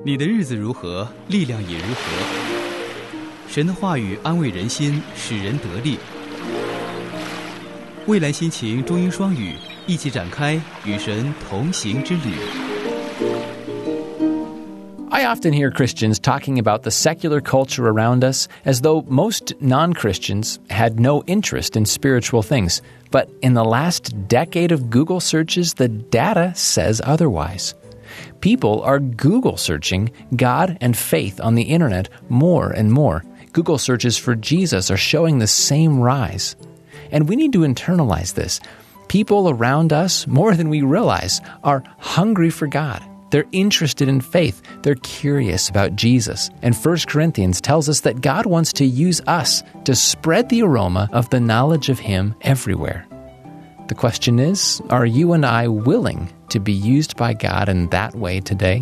你的日子如何，力量也如何。神的话语安慰人心，使人得力。蔚蓝心情中英双语，一起展开与神同行之旅。 I often hear Christians talking about the secular culture around us as though most non-Christians had no interest in spiritual things. But in the last decade of Google searches, the data says otherwise. People are Google searching God and faith on the internet more and more. Google searches for Jesus are showing the same rise. And we need to internalize this. People around us, more than we realize, are hungry for God. They're interested in faith. They're curious about Jesus. And 1 Corinthians tells us that God wants to use us to spread the aroma of the knowledge of Him everywhere. The question is, are you and I willing to be used by God in that way today?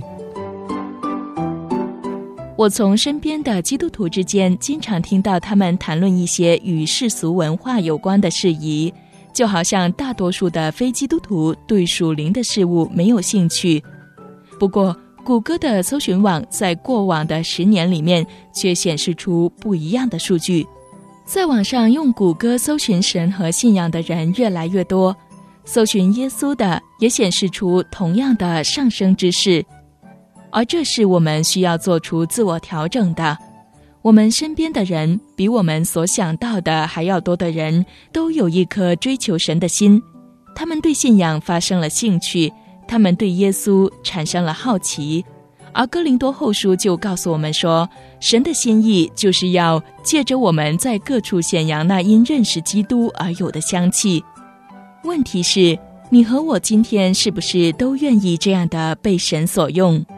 我从身边的基督徒之间经常听到他们谈论一些与世俗文化有关的事宜，就好像大多数的非基督徒对属灵的事物没有兴趣。不过谷歌的搜寻网在过往的10年里面却显示出不一样的数据。在网上用谷歌搜寻神和信仰的人越来越多，搜寻耶稣的也显示出同样的上升之势。而这是我们需要做出自我调整的。我们身边的人比我们所想到的还要多的人都有一颗追求神的心，他们对信仰发生了兴趣，他们对耶稣产生了好奇。而哥林多后书就告诉我们说，神的心意就是要借着我们在各处显扬那因认识基督而有的香气。问题是，你和我今天是不是都愿意这样的被神所用？